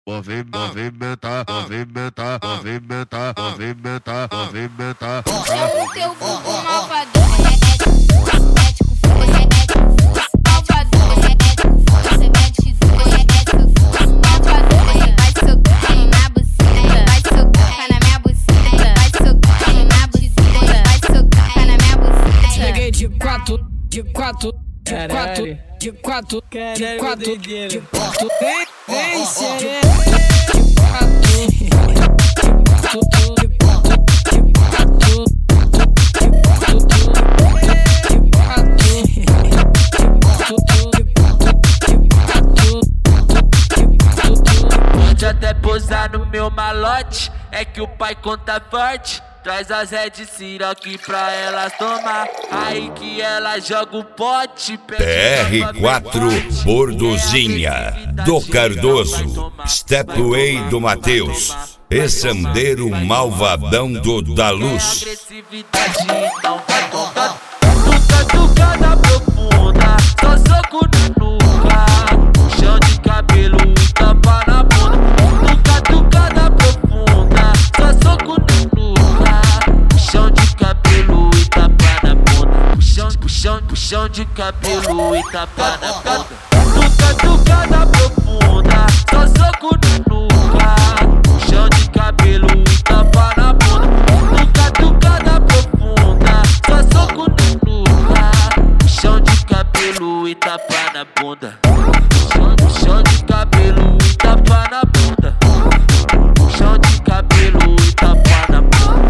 movimenta. Chama o teu vulgo malvador, mete com força, mete com força, mete com força, malvador, mete com força, mete com força, malvador, vai socar na buceta, vai socar na minha buceta, vai socar na buceta, vai socar na minha buceta. Cheguei de quatro, de quatro, de quatro, de quatro, de quatro, de quatro, vem xereca, de quatro, de quatro, de quatro, de quatro, pode até posar no meu malote, é que o pai conta forte. Traz as Red Siroque pra elas tomar, aí que ela joga o pote. TR4 Bordozinha do Cardoso, Stepway do Mateus, Essandeiro Malvadão do da Luz. Agressividade, então vai tomar. Tucada profunda, só soco no nuca, puxão de cabelo e tapa na bunda. Tucada profunda, só soco no nuca, puxão de cabelo e tapa na bunda. Puxão de cabelo e tapa na bunda. Tucada profunda, só soco no nuca, puxão de cabelo e tapa na bunda. Tucada profunda, só soco no nuca, puxão de cabelo e tapa na bunda. Puxão de cabelo e tapa na bunda. Puxão de cabelo e tapa na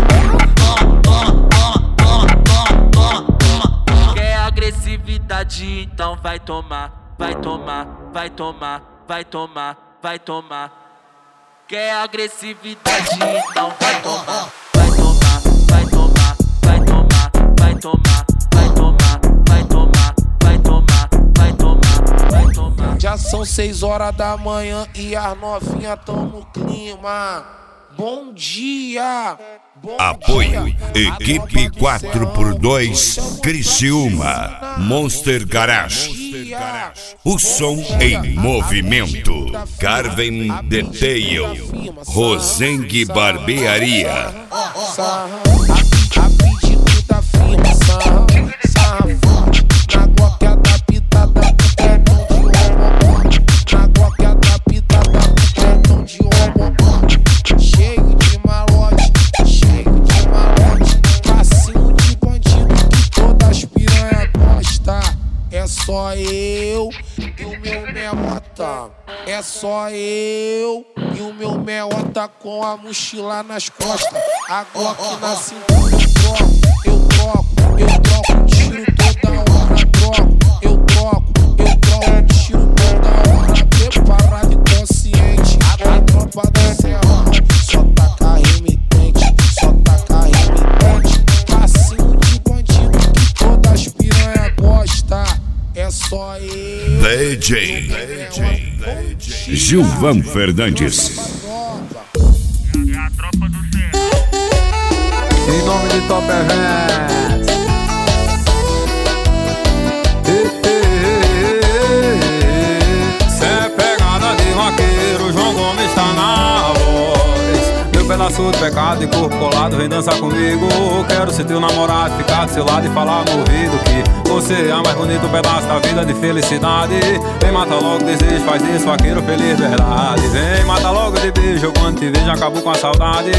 bunda. Quer agressividade, então vai tomar, vai tomar, vai tomar, vai tomar, vai tomar. Quer agressividade, então vai tomar, vai tomar, vai tomar, vai tomar, vai tomar, vai tomar, vai tomar, vai tomar, vai tomar, vai tomar. Já são 6 horas da manhã e as novinhas tão no clima. Bom dia! Apoio Equipe 4x2 Criciúma, Monster Garage, o som em movimento. Carven Detail, Rosengue Barbearia. A pedido da firma, sarra forte. Na glock adaptada pro trenão de homo. Na glock adaptada pro trenão de homo. Cheio de malote, passinho de bandido que todas as piranha gosta. É só eu e o meu meota. É só eu e o meu meota com a mochila nas costas. A glock na cintura eu troco, tiro toda hora, eu troco, tiro toda hora. Preparado e consciente, a tropa do serrão só taca remitente, passinho de bandido que todas as piranha gosta. É só eu. DJ Gilvan Fernandes. É a tropa do Serrão. Em nome de Top Events. Cê é pegada de vaqueiro, João Gomes tá na voz. Meu pedaço de pecado e corpo colado, vem dançar comigo. Quero ser teu namorado, ficar do seu lado e falar no ouvido que você é o mais bonito pedaço da vida de felicidade. Vem, mata logo desejo, faz isso, vaqueiro feliz, verdade. Vem, mata logo de beijo, quando te vejo acabo com a saudade.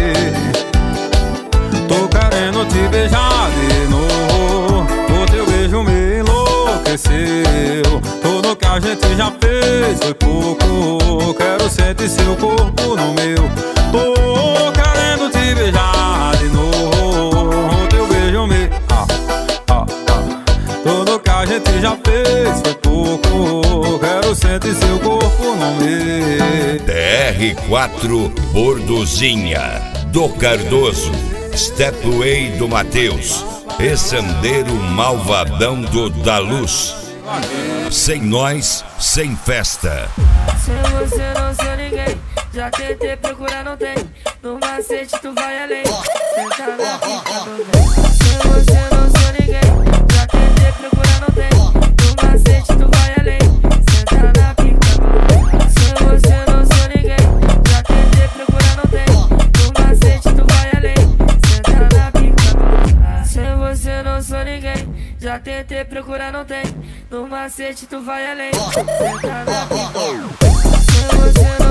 Tô querendo te beijar de novo, o teu beijo me enlouqueceu. Tudo que a gente já fez foi pouco, quero sentir seu corpo no meu. Tô querendo te beijar de novo, o teu beijo me... Tudo que a gente já fez foi pouco, quero sentir seu corpo no meu. TR4 Bordozinha do Cardoso, Stepway do Mateus, Essandeiro Malvadão do da Luz. Sem nós, sem festa. Sem você não sou ninguém, já tentei procurar, não tem. No macete tu vai além, senta na pica do bem. Sem você não sou ninguém, já tentei procurar, não tem. No macete tu vai além, senta na pica do bem. Sem você não sou ninguém, Já tentei procurar, não tem. No macete tu vai além. Senta na pica. Se você não